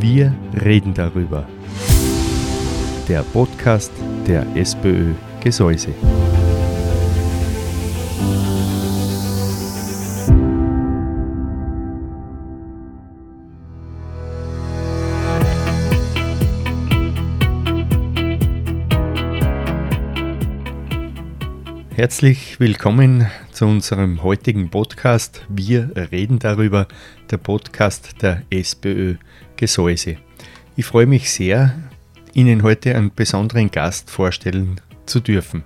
Wir reden darüber. Der Podcast der SPÖ Gesäuse. Herzlich willkommen zu unserem heutigen Podcast. Wir reden darüber, der Podcast der SPÖ Gesäuse. Ich freue mich sehr, Ihnen heute einen besonderen Gast vorstellen zu dürfen.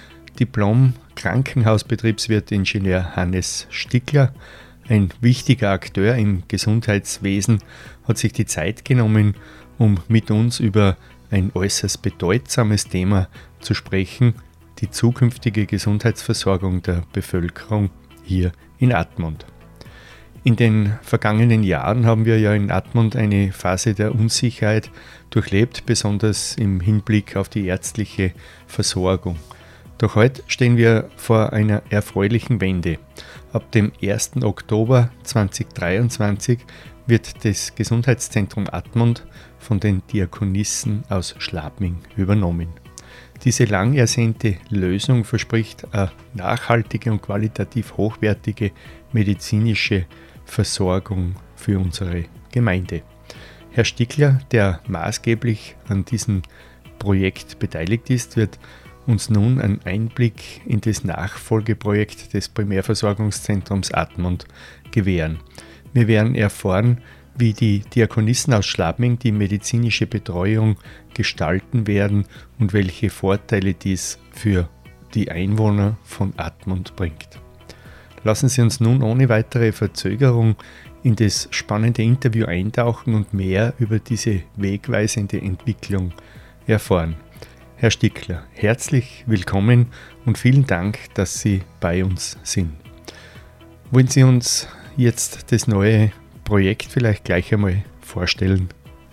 Diplom-Krankenhausbetriebswirt-Ingenieur Hannes Stickler, ein wichtiger Akteur im Gesundheitswesen, hat sich die Zeit genommen, um mit uns über ein äußerst bedeutsames Thema zu sprechen, die zukünftige Gesundheitsversorgung der Bevölkerung hier in Admont. In den vergangenen Jahren haben wir ja in Admont eine Phase der Unsicherheit durchlebt, besonders im Hinblick auf die ärztliche Versorgung. Doch heute stehen wir vor einer erfreulichen Wende. Ab dem 1. Oktober 2023 wird das Gesundheitszentrum Admont von den Diakonissen aus Schladming übernommen. Diese lang ersehnte Lösung verspricht eine nachhaltige und qualitativ hochwertige medizinische Versorgung für unsere Gemeinde. Herr Stickler, der maßgeblich an diesem Projekt beteiligt ist, wird uns nun einen Einblick in das Nachfolgeprojekt des Primärversorgungszentrums Admont gewähren. Wir werden erfahren, wie die Diakonissen aus Schladming die medizinische Betreuung gestalten werden und welche Vorteile dies für die Einwohner von Admont bringt. Lassen Sie uns nun ohne weitere Verzögerung in das spannende Interview eintauchen und mehr über diese wegweisende Entwicklung erfahren. Herr Stickler, herzlich willkommen und vielen Dank, dass Sie bei uns sind. Wollen Sie uns jetzt das neue Projekt vielleicht gleich einmal vorstellen?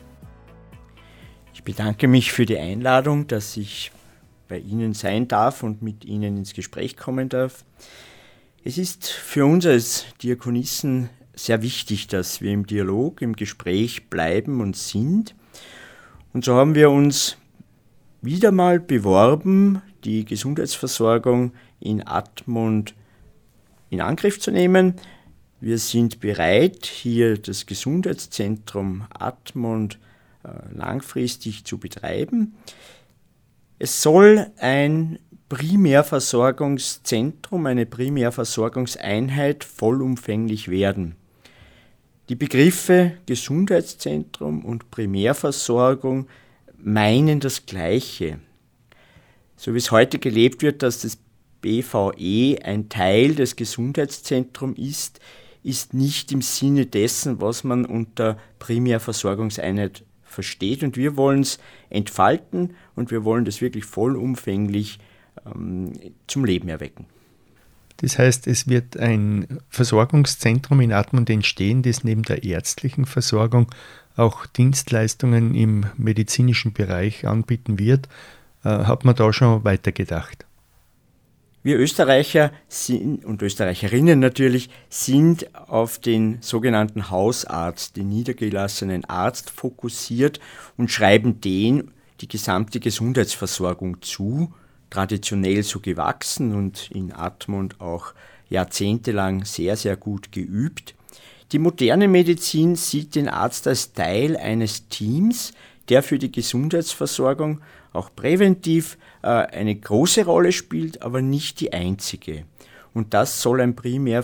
Ich bedanke mich für die Einladung, dass ich bei Ihnen sein darf und mit Ihnen ins Gespräch kommen darf. Es ist für uns als Diakonissen sehr wichtig, dass wir im Dialog, im Gespräch bleiben und sind. Und so haben wir uns wieder mal beworben, die Gesundheitsversorgung in Admont in Angriff zu nehmen. Wir sind bereit, hier das Gesundheitszentrum Admont langfristig zu betreiben. Es soll ein Primärversorgungszentrum, eine Primärversorgungseinheit vollumfänglich werden. Die Begriffe Gesundheitszentrum und Primärversorgung meinen das Gleiche. So wie es heute gelebt wird, dass das BVE ein Teil des Gesundheitszentrums ist nicht im Sinne dessen, was man unter Primärversorgungseinheit versteht. Und wir wollen es entfalten und wir wollen das wirklich vollumfänglich zum Leben erwecken. Das heißt, es wird ein Versorgungszentrum in Admont entstehen, das neben der ärztlichen Versorgung auch Dienstleistungen im medizinischen Bereich anbieten wird. Hat man da schon weitergedacht? Wir Österreicher sind, und Österreicherinnen natürlich, sind auf den sogenannten Hausarzt, den niedergelassenen Arzt, fokussiert und schreiben den die gesamte Gesundheitsversorgung zu, traditionell so gewachsen und in Admont auch jahrzehntelang sehr, sehr gut geübt. Die moderne Medizin sieht den Arzt als Teil eines Teams, der für die Gesundheitsversorgung auch präventiv eine große Rolle spielt, aber nicht die einzige. Und das soll eine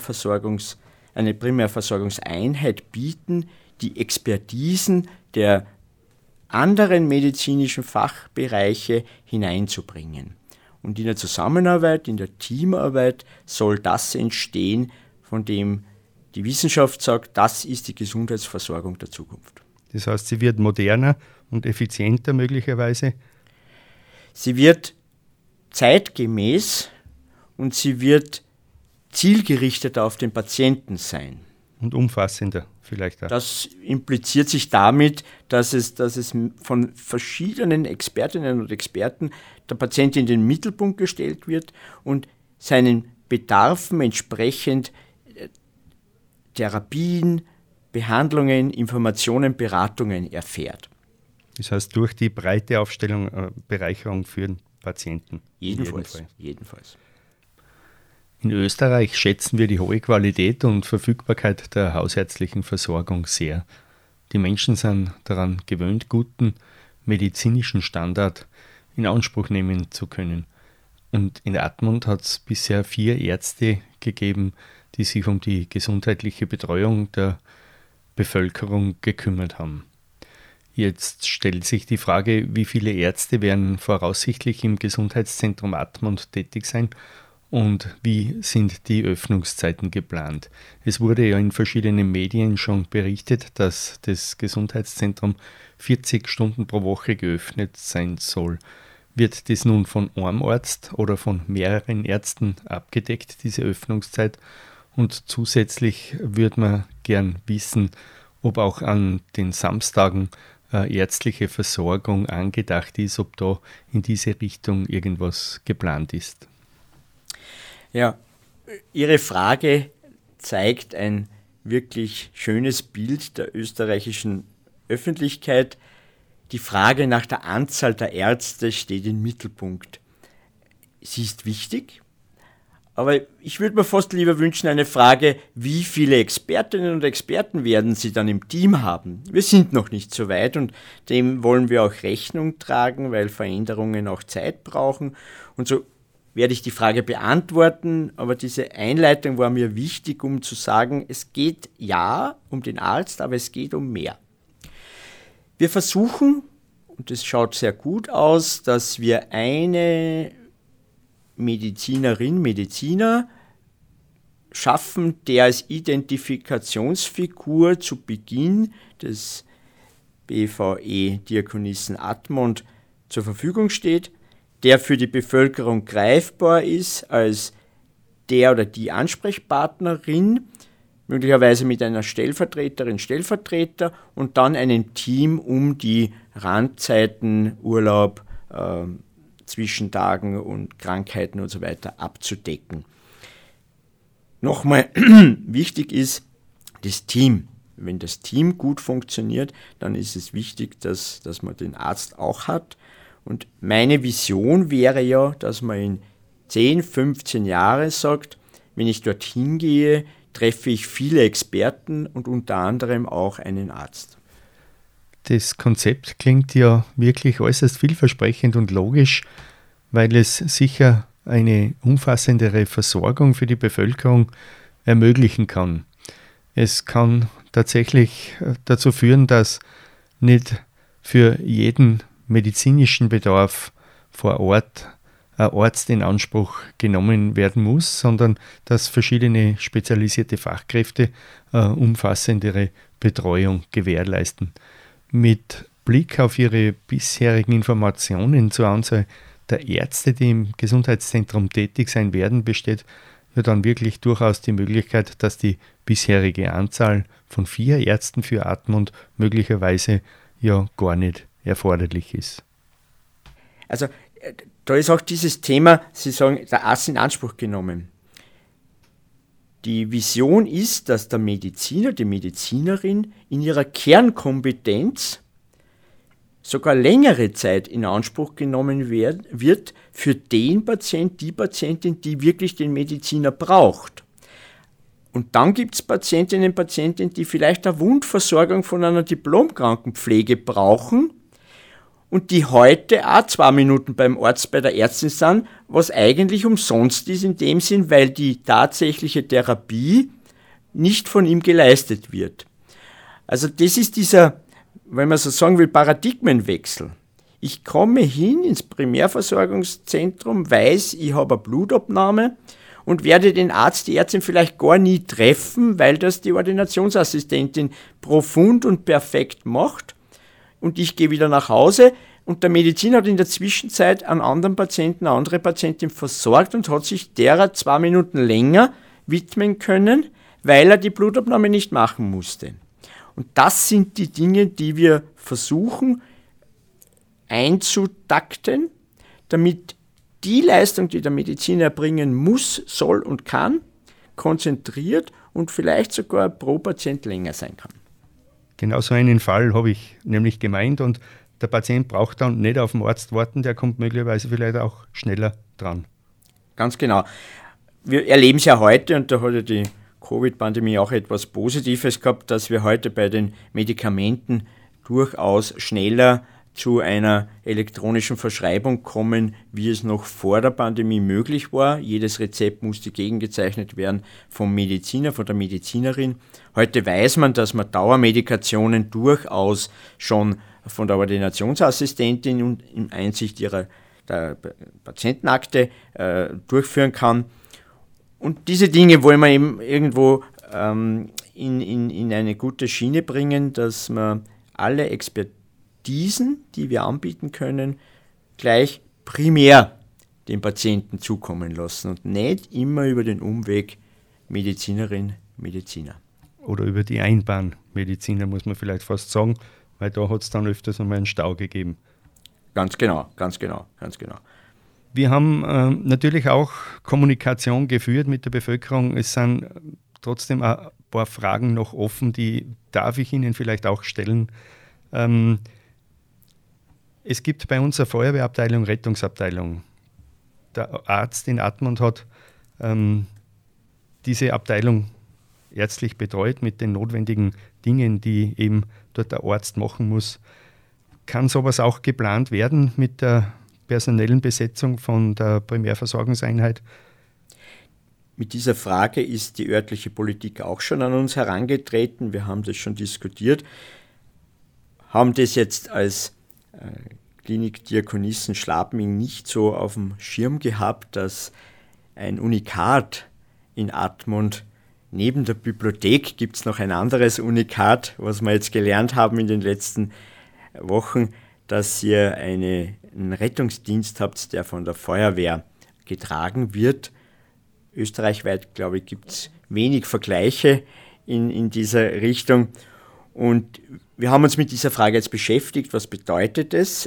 Primärversorgungseinheit bieten, die Expertisen der anderen medizinischen Fachbereiche hineinzubringen. Und in der Zusammenarbeit, in der Teamarbeit soll das entstehen, von dem die Wissenschaft sagt, das ist die Gesundheitsversorgung der Zukunft. Das heißt, sie wird moderner und effizienter möglicherweise? Sie wird zeitgemäß und sie wird zielgerichteter auf den Patienten sein. Und umfassender vielleicht auch. Das impliziert sich damit, dass es von verschiedenen Expertinnen und Experten der Patient in den Mittelpunkt gestellt wird und seinen Bedarfen entsprechend Therapien, Behandlungen, Informationen, Beratungen erfährt. Das heißt, durch die breite Aufstellung Bereicherung für den Patienten. Jedenfalls. In Österreich schätzen wir die hohe Qualität und Verfügbarkeit der hausärztlichen Versorgung sehr. Die Menschen sind daran gewöhnt, guten medizinischen Standard in Anspruch nehmen zu können. Und in Admont hat es bisher 4 Ärzte gegeben, die sich um die gesundheitliche Betreuung der Bevölkerung gekümmert haben. Jetzt stellt sich die Frage, wie viele Ärzte werden voraussichtlich im Gesundheitszentrum Admont tätig sein und wie sind die Öffnungszeiten geplant. Es wurde ja in verschiedenen Medien schon berichtet, dass das Gesundheitszentrum 40 Stunden pro Woche geöffnet sein soll. Wird das nun von einem Arzt oder von mehreren Ärzten abgedeckt, diese Öffnungszeit? Und zusätzlich würde man gern wissen, ob auch an den Samstagen ärztliche Versorgung angedacht ist, ob da in diese Richtung irgendwas geplant ist. Ja, Ihre Frage zeigt ein wirklich schönes Bild der österreichischen Öffentlichkeit. Die Frage nach der Anzahl der Ärzte steht im Mittelpunkt. Sie ist wichtig, aber ich würde mir fast lieber wünschen, eine Frage, wie viele Expertinnen und Experten werden Sie dann im Team haben? Wir sind noch nicht so weit und dem wollen wir auch Rechnung tragen, weil Veränderungen auch Zeit brauchen. Und so werde ich die Frage beantworten, aber diese Einleitung war mir wichtig, um zu sagen, es geht ja um den Arzt, aber es geht um mehr. Wir versuchen, und es schaut sehr gut aus, dass wir eine Mediziner schaffen, der als Identifikationsfigur zu Beginn des BVE Diakonissen Admont zur Verfügung steht, der für die Bevölkerung greifbar ist als der oder die Ansprechpartnerin, möglicherweise mit einer Stellvertreterin, Stellvertreter und dann einem Team, um die Randzeiten, Urlaub, Zwischentagen und Krankheiten und so weiter abzudecken. Nochmal wichtig ist das Team. Wenn das Team gut funktioniert, dann ist es wichtig, dass man den Arzt auch hat. Und meine Vision wäre ja, dass man in 10, 15 Jahren sagt, wenn ich dorthin gehe, treffe ich viele Experten und unter anderem auch einen Arzt. Das Konzept klingt ja wirklich äußerst vielversprechend und logisch, weil es sicher eine umfassendere Versorgung für die Bevölkerung ermöglichen kann. Es kann tatsächlich dazu führen, dass nicht für jeden medizinischen Bedarf vor Ort ein Arzt in Anspruch genommen werden muss, sondern dass verschiedene spezialisierte Fachkräfte umfassendere Betreuung gewährleisten. Mit Blick auf Ihre bisherigen Informationen zur Anzahl der Ärzte, die im Gesundheitszentrum tätig sein werden, besteht ja dann wirklich durchaus die Möglichkeit, dass die bisherige Anzahl von 4 Ärzten für Admont möglicherweise ja gar nicht erforderlich ist. Also da ist auch dieses Thema, Sie sagen, der Arzt in Anspruch genommen. Die Vision ist, dass der Mediziner, die Medizinerin in ihrer Kernkompetenz sogar längere Zeit in Anspruch genommen wird für den Patient, die Patientin, die wirklich den Mediziner braucht. Und dann gibt es Patientinnen und Patienten, die vielleicht eine Wundversorgung von einer Diplomkrankenpflege brauchen und die heute auch 2 Minuten beim Arzt, bei der Ärztin sind, was eigentlich umsonst ist in dem Sinn, weil die tatsächliche Therapie nicht von ihm geleistet wird. Also das ist dieser, wenn man so sagen will, Paradigmenwechsel. Ich komme hin ins Primärversorgungszentrum, weiß, ich habe eine Blutabnahme und werde den Arzt, die Ärztin vielleicht gar nie treffen, weil das die Ordinationsassistentin profund und perfekt macht. Und ich gehe wieder nach Hause und der Mediziner hat in der Zwischenzeit einen anderen Patienten, eine andere Patientin versorgt und hat sich derer 2 Minuten länger widmen können, weil er die Blutabnahme nicht machen musste. Und das sind die Dinge, die wir versuchen einzutakten, damit die Leistung, die der Mediziner erbringen muss, soll und kann, konzentriert und vielleicht sogar pro Patient länger sein kann. Genau so einen Fall habe ich nämlich gemeint und der Patient braucht dann nicht auf den Arzt warten, der kommt möglicherweise vielleicht auch schneller dran. Ganz genau. Wir erleben es ja heute, und da hat ja die Covid-Pandemie auch etwas Positives gehabt, dass wir heute bei den Medikamenten durchaus schneller zu einer elektronischen Verschreibung kommen, wie es noch vor der Pandemie möglich war. Jedes Rezept musste gegengezeichnet werden vom Mediziner, von der Medizinerin. Heute weiß man, dass man Dauermedikationen durchaus schon von der Ordinationsassistentin und in Einsicht der Patientenakte durchführen kann. Und diese Dinge wollen wir eben irgendwo in eine gute Schiene bringen, dass man alle Expertisen, die wir anbieten können, gleich primär dem Patienten zukommen lassen und nicht immer über den Umweg Medizinerin, Mediziner. Oder über die Einbahnmediziner, muss man vielleicht fast sagen, weil da hat es dann öfters einmal einen Stau gegeben. Ganz genau, ganz genau, ganz genau. Wir haben natürlich auch Kommunikation geführt mit der Bevölkerung. Es sind trotzdem ein paar Fragen noch offen, die darf ich Ihnen vielleicht auch stellen. Es gibt bei uns eine Feuerwehrabteilung, Rettungsabteilung. Der Arzt in Admont hat diese Abteilung ärztlich betreut mit den notwendigen Dingen, die eben dort der Arzt machen muss. Kann sowas auch geplant werden mit der personellen Besetzung von der Primärversorgungseinheit? Mit dieser Frage ist die örtliche Politik auch schon an uns herangetreten. Wir haben das schon diskutiert, haben das jetzt als Klinik Diakonissen Schladming nicht so auf dem Schirm gehabt, dass ein Unikat in Admont neben der Bibliothek gibt es noch ein anderes Unikat, was wir jetzt gelernt haben in den letzten Wochen, dass ihr einen Rettungsdienst habt, der von der Feuerwehr getragen wird. Österreichweit, glaube ich, gibt es wenig Vergleiche in dieser Richtung. Und wir haben uns mit dieser Frage jetzt beschäftigt. Was bedeutet es,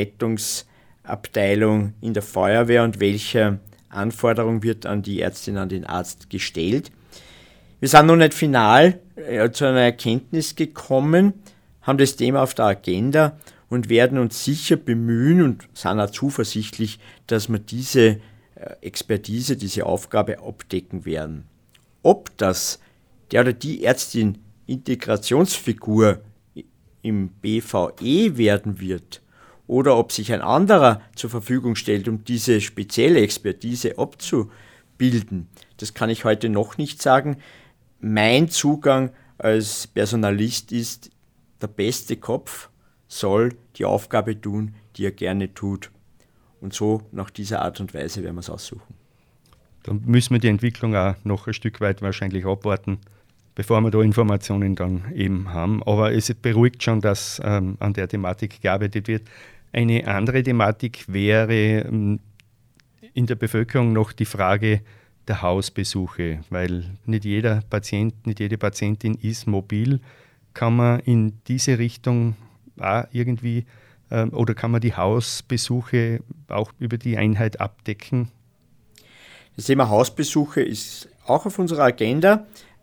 Rettungsabteilung in der Feuerwehr und welche Anforderung wird an die Ärztin, an den Arzt gestellt? Wir sind noch nicht final zu einer Erkenntnis gekommen, haben das Thema auf der Agenda und werden uns sicher bemühen und sind auch zuversichtlich, dass wir diese Expertise, diese Aufgabe abdecken werden. Ob das der oder die Ärztin Integrationsfigur im BVE werden wird oder ob sich ein anderer zur Verfügung stellt, um diese spezielle Expertise abzubilden, das kann ich heute noch nicht sagen. Mein Zugang als Personalist ist, der beste Kopf soll die Aufgabe tun, die er gerne tut. Und so nach dieser Art und Weise werden wir es aussuchen. Dann müssen wir die Entwicklung auch noch ein Stück weit wahrscheinlich abwarten, bevor wir da Informationen dann eben haben. Aber es beruhigt schon, dass an der Thematik gearbeitet wird. Eine andere Thematik wäre in der Bevölkerung noch die Frage der Hausbesuche, weil nicht jeder Patient, nicht jede Patientin ist mobil. Kann man in diese Richtung auch irgendwie oder kann man die Hausbesuche auch über die Einheit abdecken? Das Thema Hausbesuche ist auch auf unserer Agenda.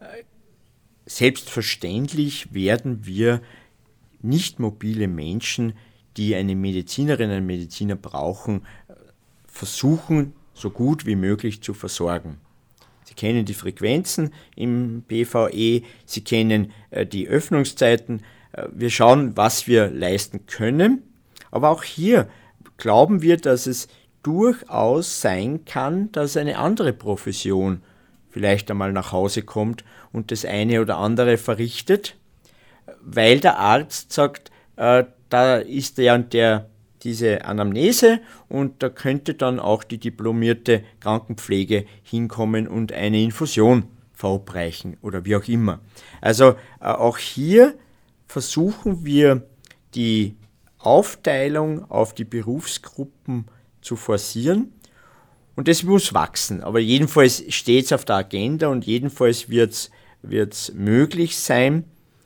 Selbstverständlich werden wir nicht mobile Menschen, die eine Medizinerin, einen Mediziner brauchen, versuchen, so gut wie möglich zu versorgen. Sie kennen die Frequenzen im BVE, Sie kennen die Öffnungszeiten. Wir schauen, was wir leisten können. Aber auch hier glauben wir, dass es durchaus sein kann, dass eine andere Profession vielleicht einmal nach Hause kommt und das eine oder andere verrichtet, weil der Arzt sagt, da ist der und der diese Anamnese und da könnte dann auch die diplomierte Krankenpflege hinkommen und eine Infusion verabreichen oder wie auch immer. Also auch hier versuchen wir die Aufteilung auf die Berufsgruppen zu forcieren und das muss wachsen, aber jedenfalls steht es auf der Agenda und jedenfalls wird es möglich sein.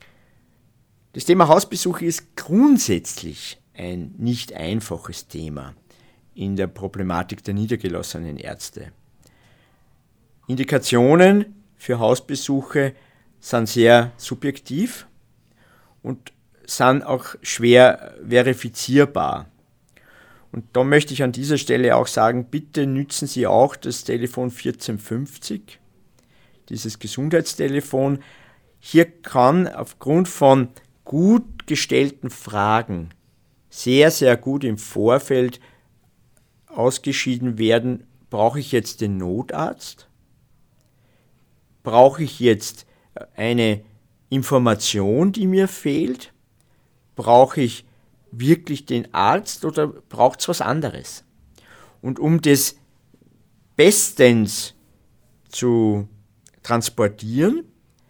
Das Thema Hausbesuche ist grundsätzlich ein nicht einfaches Thema in der Problematik der niedergelassenen Ärzte. Indikationen für Hausbesuche sind sehr subjektiv und sind auch schwer verifizierbar. Und da möchte ich an dieser Stelle auch sagen, bitte nützen Sie auch das Telefon 1450, dieses Gesundheitstelefon. Hier kann aufgrund von gut gestellten Fragen sehr, sehr gut im Vorfeld ausgeschieden werden, brauche ich jetzt den Notarzt? Brauche ich jetzt eine Information, die mir fehlt? Brauche ich wirklich den Arzt oder braucht es was anderes? Und um das bestens zu transportieren,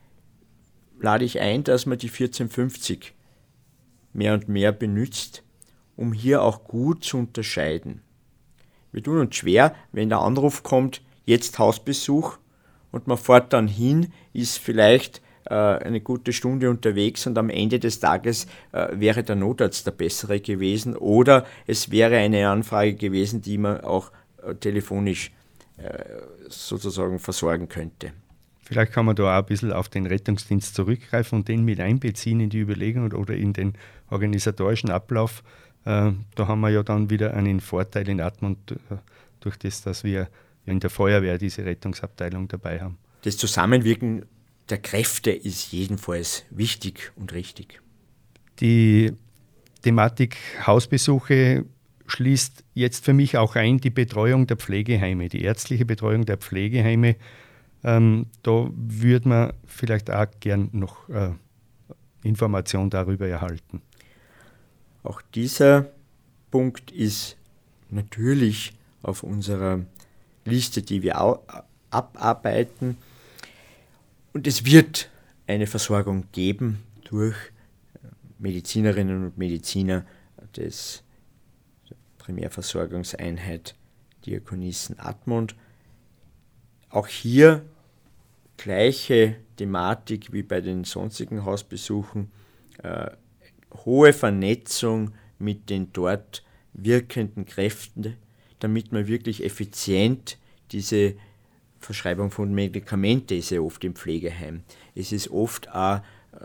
lade ich ein, dass man die 1450 mehr und mehr benutzt, um hier auch gut zu unterscheiden. Wir tun uns schwer, wenn der Anruf kommt, jetzt Hausbesuch, und man fährt dann hin, ist vielleicht eine gute Stunde unterwegs und am Ende des Tages wäre der Notarzt der bessere gewesen oder es wäre eine Anfrage gewesen, die man auch telefonisch sozusagen versorgen könnte. Vielleicht kann man da auch ein bisschen auf den Rettungsdienst zurückgreifen und den mit einbeziehen in die Überlegung oder in den organisatorischen Ablauf. Da haben wir ja dann wieder einen Vorteil in Admont durch das, dass wir in der Feuerwehr diese Rettungsabteilung dabei haben. Das Zusammenwirken der Kräfte ist jedenfalls wichtig und richtig. Die Thematik Hausbesuche schließt jetzt für mich auch ein die Betreuung der Pflegeheime, die ärztliche Betreuung der Pflegeheime. Da würde man vielleicht auch gern noch Informationen darüber erhalten. Auch dieser Punkt ist natürlich auf unserer Liste, die wir abarbeiten. Und es wird eine Versorgung geben durch Medizinerinnen und Mediziner der Primärversorgungseinheit Diakonissen Admont. Auch hier gleiche Thematik wie bei den sonstigen Hausbesuchen, hohe Vernetzung mit den dort wirkenden Kräften, damit man wirklich effizient diese Verschreibung von Medikamenten ist ja oft im Pflegeheim. Es ist oft auch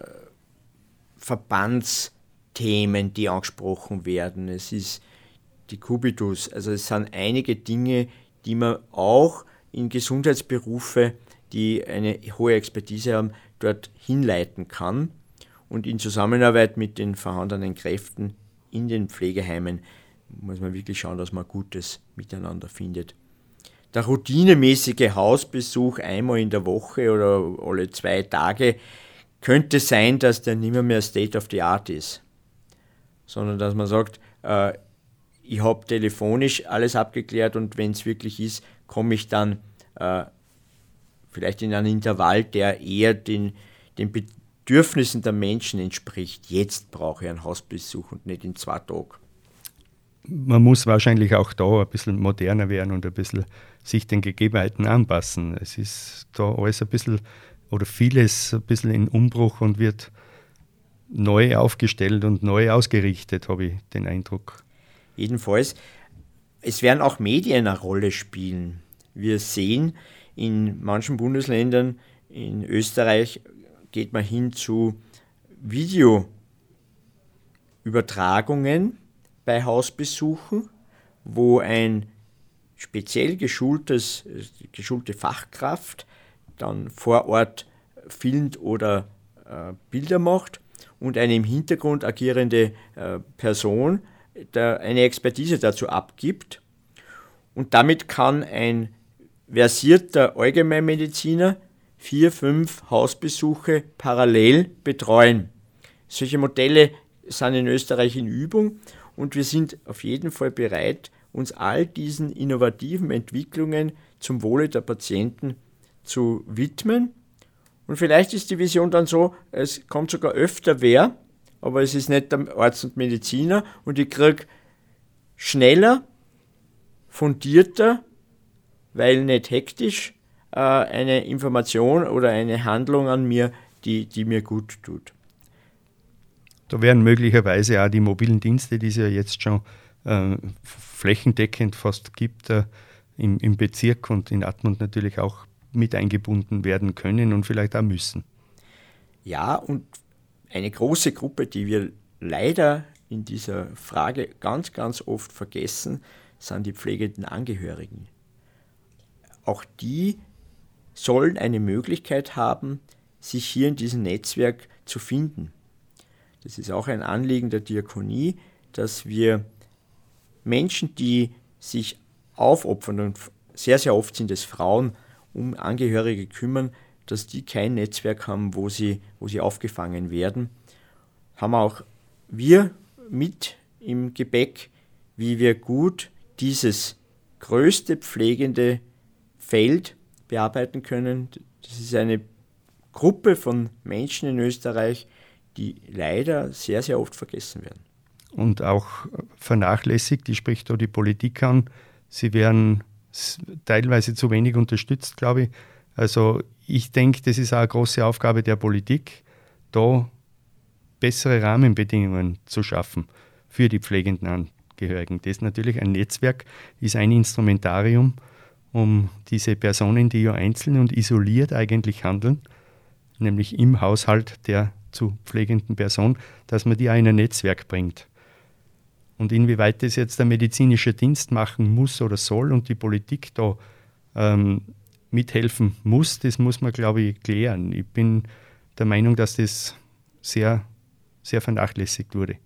Verbandsthemen, die angesprochen werden. Es ist die Kubitus. Also es sind einige Dinge, die man auch in Gesundheitsberufe, die eine hohe Expertise haben, dort hinleiten kann. Und in Zusammenarbeit mit den vorhandenen Kräften in den Pflegeheimen muss man wirklich schauen, dass man Gutes miteinander findet. Der routinemäßige Hausbesuch einmal in der Woche oder alle 2 Tage könnte sein, dass der nicht mehr State of the Art ist, sondern dass man sagt, ich habe telefonisch alles abgeklärt und wenn es wirklich ist, komme ich dann vielleicht in einen Intervall, der eher den Bedürfnissen der Menschen entspricht. Jetzt brauche ich einen Hausbesuch und nicht in 2 Tagen. Man muss wahrscheinlich auch da ein bisschen moderner werden und ein bisschen sich den Gegebenheiten anpassen. Es ist da alles ein bisschen oder vieles ein bisschen in Umbruch und wird neu aufgestellt und neu ausgerichtet, habe ich den Eindruck. Jedenfalls, es werden auch Medien eine Rolle spielen. Wir sehen in manchen Bundesländern, in Österreich geht man hin zu Videoübertragungen bei Hausbesuchen, wo ein speziell geschulte Fachkraft dann vor Ort filmt oder Bilder macht und eine im Hintergrund agierende Person eine Expertise dazu abgibt. Und damit kann ein versierter Allgemeinmediziner 4, 5 Hausbesuche parallel betreuen. Solche Modelle sind in Österreich in Übung und wir sind auf jeden Fall bereit, uns all diesen innovativen Entwicklungen zum Wohle der Patienten zu widmen. Und vielleicht ist die Vision dann so, es kommt sogar öfter wer, aber es ist nicht der Arzt und Mediziner und ich kriege schneller, fundierter, weil nicht hektisch, eine Information oder eine Handlung an mir, die mir gut tut. Da wären möglicherweise auch die mobilen Dienste, die es ja jetzt schon flächendeckend fast gibt, im Bezirk und in Admont natürlich auch mit eingebunden werden können und vielleicht auch müssen. Ja, und eine große Gruppe, die wir leider in dieser Frage ganz, ganz oft vergessen, sind die pflegenden Angehörigen. Auch die sollen eine Möglichkeit haben, sich hier in diesem Netzwerk zu finden. Das ist auch ein Anliegen der Diakonie, dass wir Menschen, die sich aufopfern, und sehr, sehr oft sind es Frauen, um Angehörige kümmern, dass die kein Netzwerk haben, wo sie aufgefangen werden. Haben auch wir mit im Gepäck, wie wir gut dieses größte pflegende Feld bearbeiten können. Das ist eine Gruppe von Menschen in Österreich, die leider sehr, sehr oft vergessen werden. Und auch vernachlässigt, ich spreche da die Politik an, sie werden teilweise zu wenig unterstützt, glaube ich. Also ich denke, das ist auch eine große Aufgabe der Politik, da bessere Rahmenbedingungen zu schaffen für die pflegenden Angehörigen. Das ist natürlich ein Netzwerk, ist ein Instrumentarium, um diese Personen, die ja einzeln und isoliert eigentlich handeln, nämlich im Haushalt der zu pflegenden Person, dass man die auch in ein Netzwerk bringt. Und inwieweit das jetzt der medizinische Dienst machen muss oder soll und die Politik da mithelfen muss, das muss man, glaube ich, klären. Ich bin der Meinung, dass das sehr, sehr vernachlässigt wurde.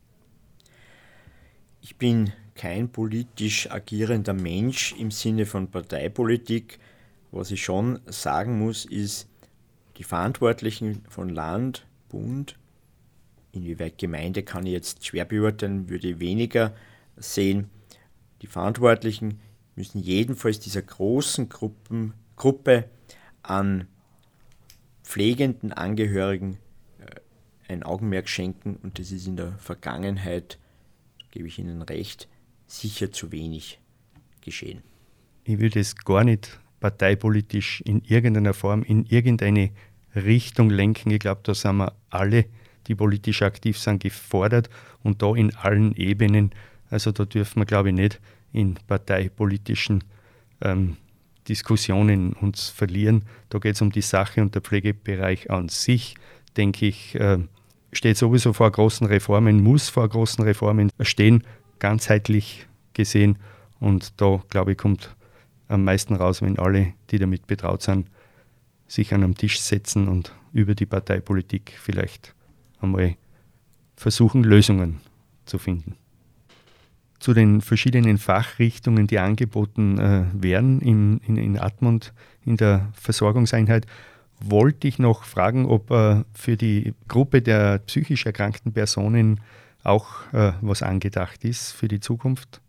Ich bin kein politisch agierender Mensch im Sinne von Parteipolitik. Was ich schon sagen muss, ist, die Verantwortlichen von Land, Bund, inwieweit Gemeinde kann ich jetzt schwer beurteilen, würde ich weniger sehen. Die Verantwortlichen müssen jedenfalls dieser großen Gruppe an pflegenden Angehörigen ein Augenmerk schenken, und das ist in der Vergangenheit, gebe ich Ihnen recht, sicher zu wenig geschehen. Ich will das gar nicht parteipolitisch in irgendeiner Form, in irgendeine Richtung lenken. Ich glaube, da sind wir alle, die politisch aktiv sind, gefordert, und da in allen Ebenen. Also da dürfen wir, glaube ich, nicht in parteipolitischen Diskussionen uns verlieren. Da geht es um die Sache, und der Pflegebereich an sich, denke ich, steht sowieso vor großen Reformen, muss vor großen Reformen stehen, ganzheitlich gesehen. Und da, glaube ich, kommt am meisten raus, wenn alle, die damit betraut sind, sich an einen Tisch setzen und über die Parteipolitik vielleicht einmal versuchen, Lösungen zu finden. Zu den verschiedenen Fachrichtungen, die angeboten werden in Admont, in der Versorgungseinheit, wollte ich noch fragen, ob für die Gruppe der psychisch erkrankten Personen auch was angedacht ist für die Zukunft.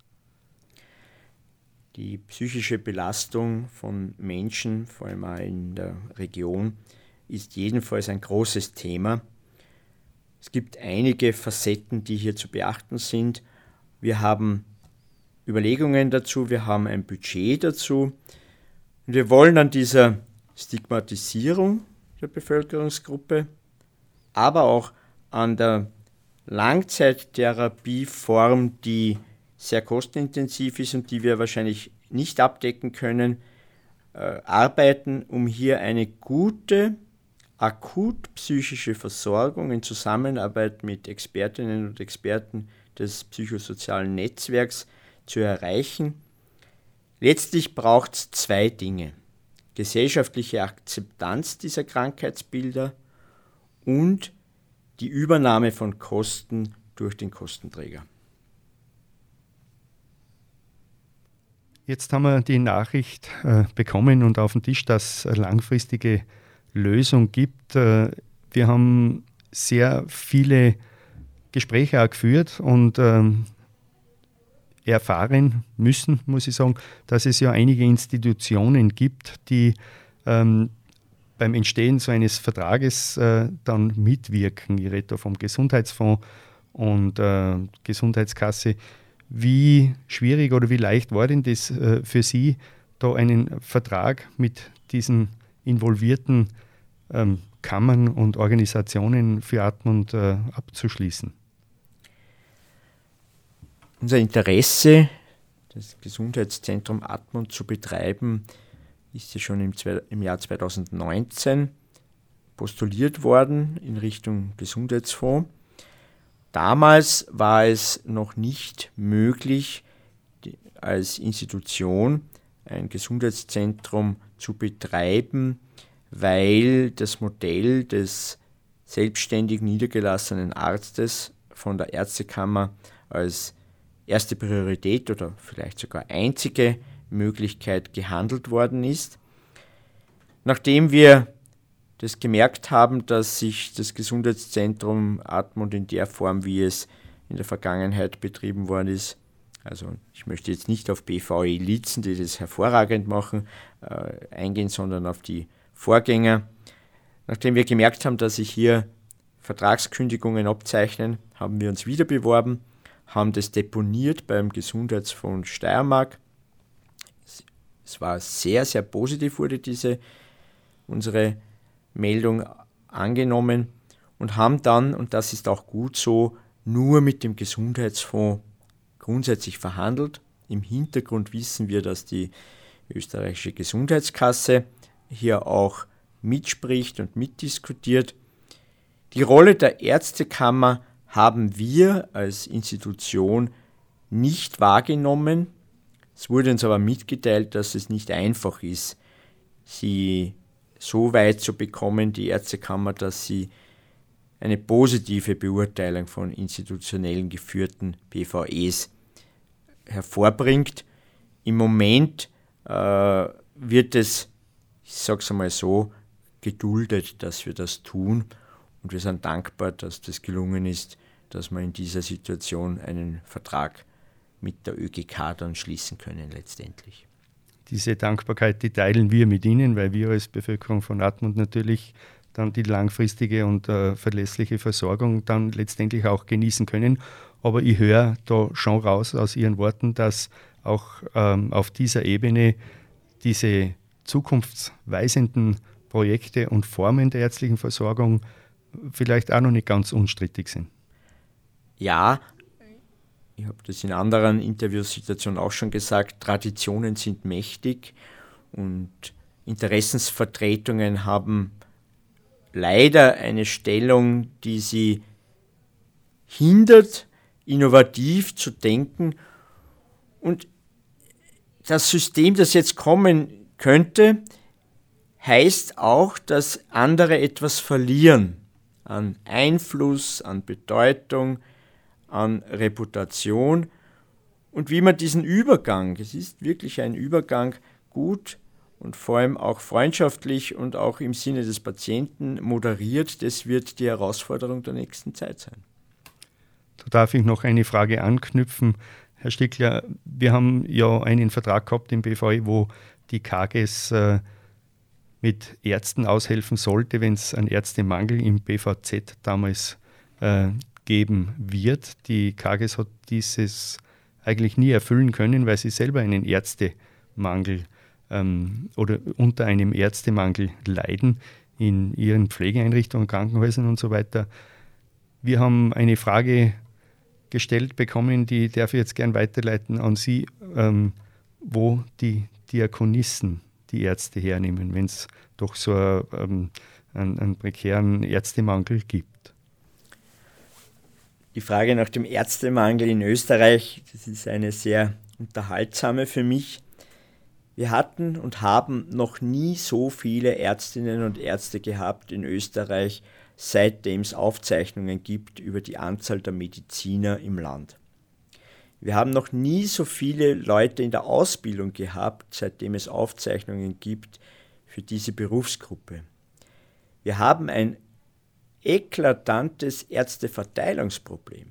Die psychische Belastung von Menschen, vor allem auch in der Region, ist jedenfalls ein großes Thema. Es gibt einige Facetten, die hier zu beachten sind. Wir haben Überlegungen dazu, wir haben ein Budget dazu. Und wir wollen an dieser Stigmatisierung der Bevölkerungsgruppe, aber auch an der Langzeittherapieform, die sehr kostenintensiv ist und die wir wahrscheinlich nicht abdecken können, arbeiten, um hier eine gute, akut psychische Versorgung in Zusammenarbeit mit Expertinnen und Experten des psychosozialen Netzwerks zu erreichen. Letztlich braucht es zwei Dinge: gesellschaftliche Akzeptanz dieser Krankheitsbilder und die Übernahme von Kosten durch den Kostenträger. Jetzt haben wir die Nachricht bekommen und auf dem Tisch, dass es eine langfristige Lösung gibt. Wir haben sehr viele Gespräche auch geführt und erfahren müssen, muss ich sagen, dass es ja einige Institutionen gibt, die beim Entstehen so eines Vertrages dann mitwirken. Ich rede da vom Gesundheitsfonds und Gesundheitskasse. Wie schwierig oder wie leicht war denn das für Sie, da einen Vertrag mit diesen involvierten Kammern und Organisationen für Admont abzuschließen? Unser Interesse, das Gesundheitszentrum Admont zu betreiben, ist ja schon im Jahr 2019 postuliert worden in Richtung Gesundheitsfonds. Damals war es noch nicht möglich, als Institution ein Gesundheitszentrum zu betreiben, weil das Modell des selbstständig niedergelassenen Arztes von der Ärztekammer als erste Priorität oder vielleicht sogar einzige Möglichkeit gehandelt worden ist. Nachdem wir das gemerkt haben, dass sich das Gesundheitszentrum Admont in der Form, wie es in der Vergangenheit betrieben worden ist, also ich möchte jetzt nicht auf BVE Liezen, die das hervorragend machen, eingehen, sondern auf die Vorgänger. Nachdem wir gemerkt haben, dass sich hier Vertragskündigungen abzeichnen, haben wir uns wieder beworben, haben das deponiert beim Gesundheitsfonds Steiermark. Es war sehr, sehr positiv, wurde unsere Meldung angenommen und haben dann, und das ist auch gut so, nur mit dem Gesundheitsfonds grundsätzlich verhandelt. Im Hintergrund wissen wir, dass die österreichische Gesundheitskasse hier auch mitspricht und mitdiskutiert. Die Rolle der Ärztekammer haben wir als Institution nicht wahrgenommen. Es wurde uns aber mitgeteilt, dass es nicht einfach ist, sie so weit zu bekommen, die Ärztekammer, dass sie eine positive Beurteilung von institutionellen geführten PVEs hervorbringt. Im Moment wird es, ich sage es einmal so, geduldet, dass wir das tun. Und wir sind dankbar, dass das gelungen ist, dass wir in dieser Situation einen Vertrag mit der ÖGK dann schließen können letztendlich. Diese Dankbarkeit, die teilen wir mit Ihnen, weil wir als Bevölkerung von Admont natürlich dann die langfristige und verlässliche Versorgung dann letztendlich auch genießen können. Aber ich höre da schon raus aus Ihren Worten, dass auch auf dieser Ebene diese zukunftsweisenden Projekte und Formen der ärztlichen Versorgung vielleicht auch noch nicht ganz unstrittig sind. Ja, ich habe das in anderen Interviewsituationen auch schon gesagt, Traditionen sind mächtig und Interessensvertretungen haben leider eine Stellung, die sie hindert, innovativ zu denken. Und das System, das jetzt kommen könnte, heißt auch, dass andere etwas verlieren an Einfluss, an Bedeutung, an Reputation und wie man diesen Übergang, es ist wirklich ein Übergang, gut und vor allem auch freundschaftlich und auch im Sinne des Patienten moderiert, das wird die Herausforderung der nächsten Zeit sein. Da darf ich noch eine Frage anknüpfen. Herr Stickler, wir haben ja einen Vertrag gehabt im BVE, wo die KGS mit Ärzten aushelfen sollte, wenn es einen Ärztemangel im BVZ damals geben wird. Die KGS hat dieses eigentlich nie erfüllen können, weil sie selber einen Ärztemangel oder unter einem Ärztemangel leiden in ihren Pflegeeinrichtungen, Krankenhäusern und so weiter. Wir haben eine Frage gestellt bekommen, die darf ich jetzt gern weiterleiten an Sie, wo die Diakonissen die Ärzte hernehmen, wenn es doch so einen prekären Ärztemangel gibt. Die Frage nach dem Ärztemangel in Österreich, das ist eine sehr unterhaltsame für mich. Wir hatten und haben noch nie so viele Ärztinnen und Ärzte gehabt in Österreich, seitdem es Aufzeichnungen gibt über die Anzahl der Mediziner im Land. Wir haben noch nie so viele Leute in der Ausbildung gehabt, seitdem es Aufzeichnungen gibt für diese Berufsgruppe. Wir haben ein eklatantes Ärzteverteilungsproblem.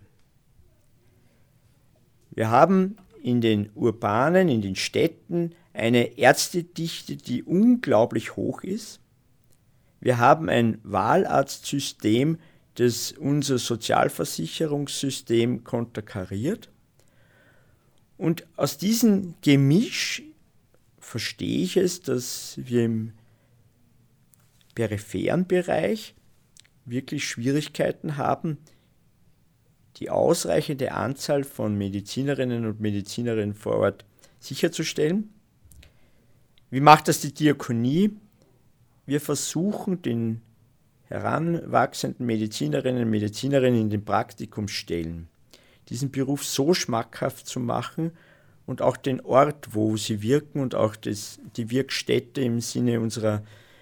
Wir haben in den Urbanen, in den Städten eine Ärztedichte, die unglaublich hoch ist. Wir haben ein Wahlarztsystem, das unser Sozialversicherungssystem konterkariert. Und aus diesem Gemisch verstehe ich es, dass wir im peripheren Bereich wirklich Schwierigkeiten haben, die ausreichende Anzahl von Medizinerinnen und Medizinern vor Ort sicherzustellen. Wie macht das die Diakonie? Wir versuchen, den heranwachsenden Medizinerinnen und Medizinern in den Praktikumsstellen, diesen Beruf so schmackhaft zu machen und auch den Ort, wo sie wirken und auch die Wirkstätte im Sinne unserer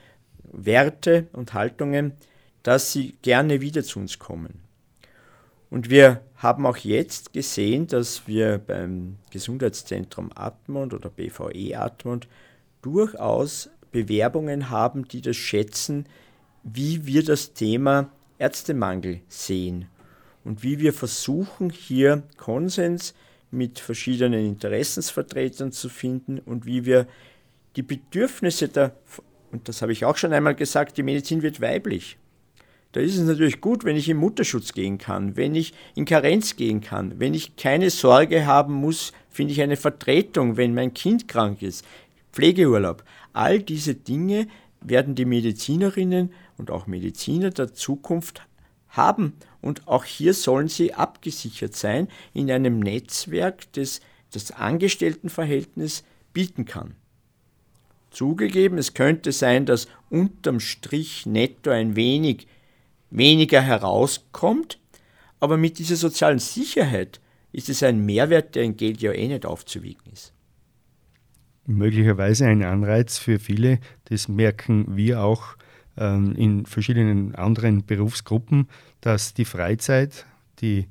Werte und Haltungen, dass sie gerne wieder zu uns kommen. Und wir haben auch jetzt gesehen, dass wir beim Gesundheitszentrum Admont oder BVE Admont durchaus Bewerbungen haben, die das schätzen, wie wir das Thema Ärztemangel sehen und wie wir versuchen, hier Konsens mit verschiedenen Interessensvertretern zu finden und wie wir die Bedürfnisse und das habe ich auch schon einmal gesagt, die Medizin wird weiblich. Da ist es natürlich gut, wenn ich in Mutterschutz gehen kann, wenn ich in Karenz gehen kann, wenn ich keine Sorge haben muss, finde ich eine Vertretung, wenn mein Kind krank ist, Pflegeurlaub. All diese Dinge werden die Medizinerinnen und auch Mediziner der Zukunft haben. Und auch hier sollen sie abgesichert sein in einem Netzwerk, das das Angestelltenverhältnis bieten kann. Zugegeben, es könnte sein, dass unterm Strich netto ein wenig weniger herauskommt, aber mit dieser sozialen Sicherheit ist es ein Mehrwert, der in Geld ja eh nicht aufzuwiegen ist. Möglicherweise ein Anreiz für viele, das merken wir auch in verschiedenen anderen Berufsgruppen, dass die Freizeit, die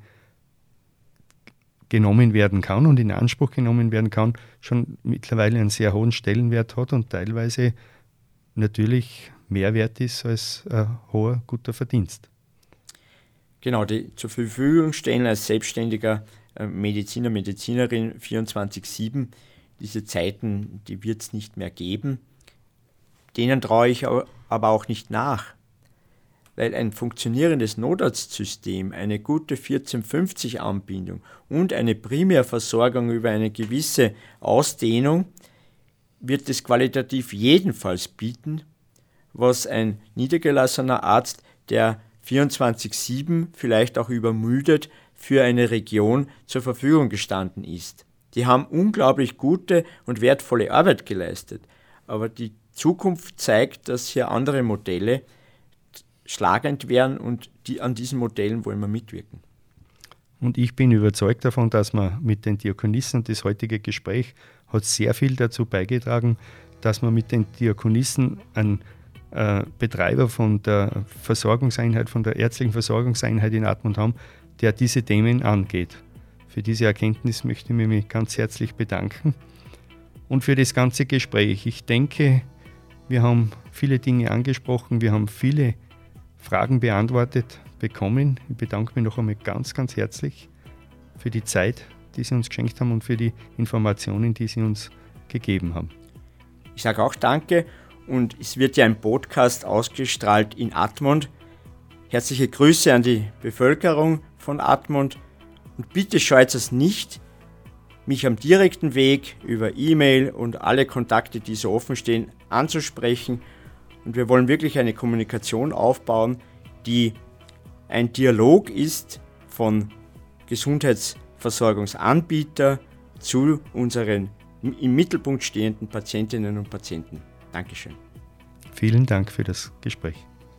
genommen werden kann und in Anspruch genommen werden kann, schon mittlerweile einen sehr hohen Stellenwert hat und teilweise natürlich mehr wert ist als ein hoher, guter Verdienst. Genau, die zur Verfügung stellen als selbstständiger Mediziner, Medizinerin 24/7. Diese Zeiten, die wird es nicht mehr geben. Denen traue ich aber auch nicht nach, weil ein funktionierendes Notarztsystem, eine gute 1450-Anbindung und eine Primärversorgung über eine gewisse Ausdehnung wird es qualitativ jedenfalls bieten, was ein niedergelassener Arzt, der 24/7 vielleicht auch übermüdet, für eine Region zur Verfügung gestanden ist. Die haben unglaublich gute und wertvolle Arbeit geleistet, aber die Zukunft zeigt, dass hier andere Modelle schlagend wären und an diesen Modellen wollen wir mitwirken. Und ich bin überzeugt davon, dass man mit den Diakonissen, das heutige Gespräch hat sehr viel dazu beigetragen, dass man mit den Diakonissen einen Betreiber von der Versorgungseinheit, von der ärztlichen Versorgungseinheit in Admont haben, der diese Themen angeht. Für diese Erkenntnis möchte ich mich ganz herzlich bedanken und für das ganze Gespräch. Ich denke, wir haben viele Dinge angesprochen, wir haben viele Fragen beantwortet bekommen. Ich bedanke mich noch einmal ganz, ganz herzlich für die Zeit, die Sie uns geschenkt haben und für die Informationen, die Sie uns gegeben haben. Ich sage auch Danke und es wird ja ein Podcast ausgestrahlt in Admont. Herzliche Grüße an die Bevölkerung von Admont und bitte scheut es nicht, mich am direkten Weg über E-Mail und alle Kontakte, die so offen stehen, anzusprechen. Und wir wollen wirklich eine Kommunikation aufbauen, die ein Dialog ist von Gesundheitsversorgungsanbieter zu unseren im Mittelpunkt stehenden Patientinnen und Patienten. Dankeschön. Vielen Dank für das Gespräch.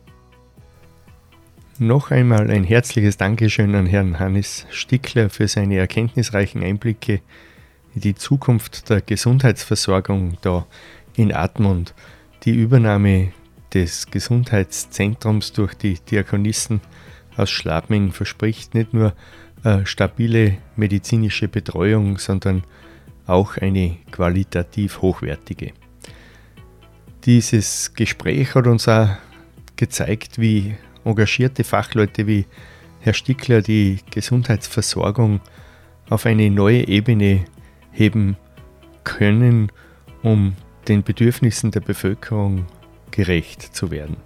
Noch einmal ein herzliches Dankeschön an Herrn Hannes Stickler für seine erkenntnisreichen Einblicke in die Zukunft der Gesundheitsversorgung da in Admont. Die Übernahme des Gesundheitszentrums durch die Diakonissen aus Schladming verspricht nicht nur eine stabile medizinische Betreuung, sondern auch eine qualitativ hochwertige. Dieses Gespräch hat uns auch gezeigt, wie engagierte Fachleute wie Herr Stickler die Gesundheitsversorgung auf eine neue Ebene heben können, um den Bedürfnissen der Bevölkerung gerecht zu werden.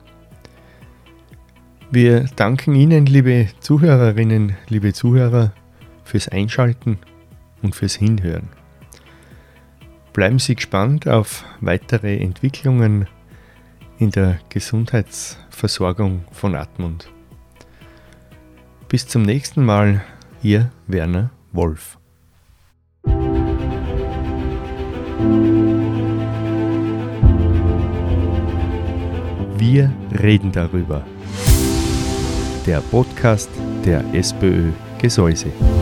Wir danken Ihnen, liebe Zuhörerinnen, liebe Zuhörer, fürs Einschalten und fürs Hinhören. Bleiben Sie gespannt auf weitere Entwicklungen in der Gesundheitsversorgung von Admont. Bis zum nächsten Mal, Ihr Werner Wolf. Wir reden darüber. der Podcast der SPÖ Gesäuse.